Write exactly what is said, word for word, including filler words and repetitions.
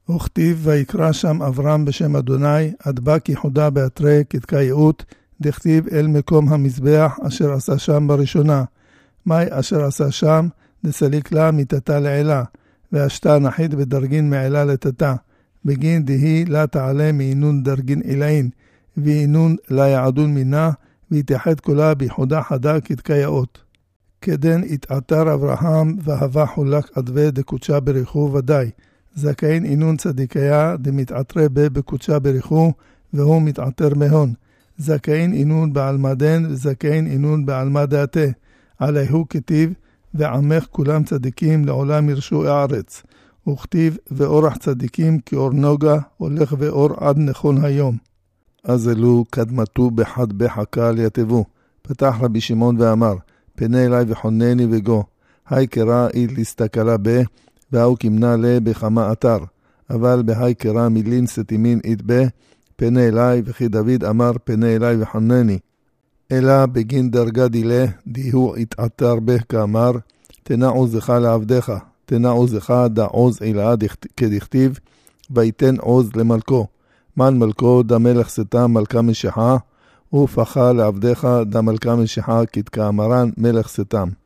וכתיב ויקרא שם אברהם בשם אדוני, עד בא כי חודה באתרי כתקייעות, דכתיב אל מקום המזבח אשר עשה שם בראשונה. מי אשר עשה שם, דסליק לה מתתה לעילה, והשתה נחית בדרגין מעילה לתתה, בגין דהי לה תעלה מעינון דרגין עילאין, ועינון לה יעדון מינה, והתייחד כולה ביחודה חדה כתקייעות. כדן התעתר אברהם והווה חולק עדווה דקודשה בריחו ודאי. זכאין אינון צדיקיה דמתעתרה בה בקודשה בריחו והוא מתעתר מהון. זכאין אינון בעלמא דן וזכאין אינון בעלמא דעתה. עליהו כתיב ועמך כולם צדיקים לעולם ירשו הארץ. וכתיב ואורח צדיקים כאור נוגה הולך ואור עד נכון היום. אז אלו קדמתו בחד בחקה ליתבו. פתח רבי שמעון ואמר פנה אלי וחונני וגו. היי קרא אית להסתכלה בה והוא כמנה לה בכמה אתר. אבל בהי קרא מילין סתימין אית בה פנה אלי וכי דוד אמר פנה אלי וחונני. אלא בגין דרגה דילה דיהו התעתר בה כאמר תנע עוזך לעבדך. תנע עוזך דע עוז עילה כדכתיב ויתן עוז למלכו. מן מלכו דה מלך סתם מלכה משחה ופחה לעבדך דה מלכה משחה כתקאמרן מלך סתם.